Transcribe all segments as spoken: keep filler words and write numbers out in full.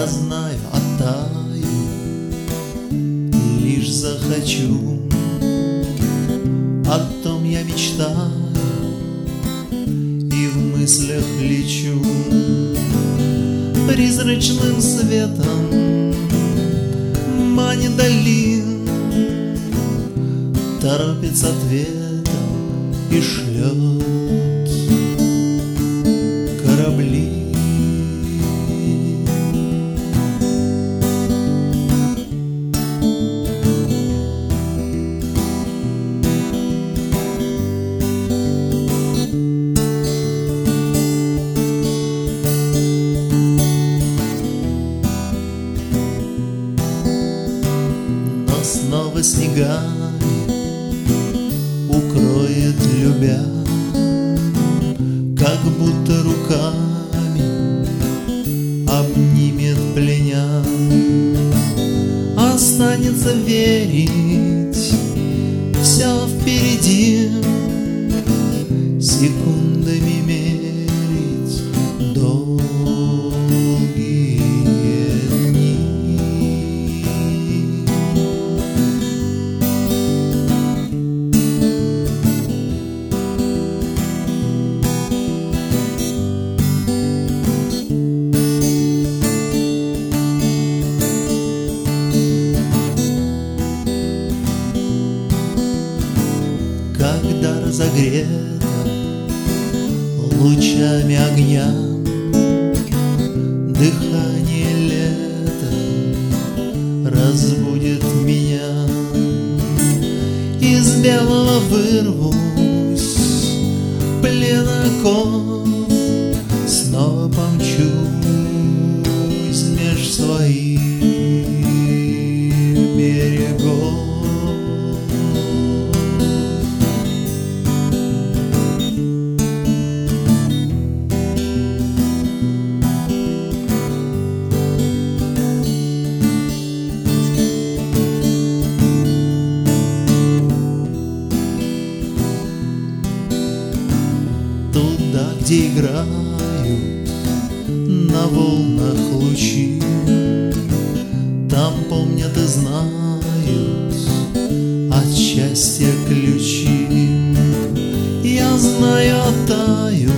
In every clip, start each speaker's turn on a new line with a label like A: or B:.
A: знаю, оттаю, лишь захочу. О том я мечтаю и в мыслях лечу. Призрачным светом манит долин, торопит с ответом и шлет корабли. Снова снегами укроет, любя, как будто руками обнимет, пленя. Останется верить, все впереди, секундами мерить долгие дни. Когда разогрета лучами огня дыхание лета разбудит меня. Из белого вырвусь, плен оков, снова помчусь меж своих берегов. Туда, где играют на волнах лучи, там помнят и знают от счастья ключи. Я знаю, оттаю,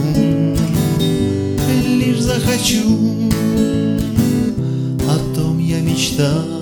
A: лишь захочу, о том я мечтаю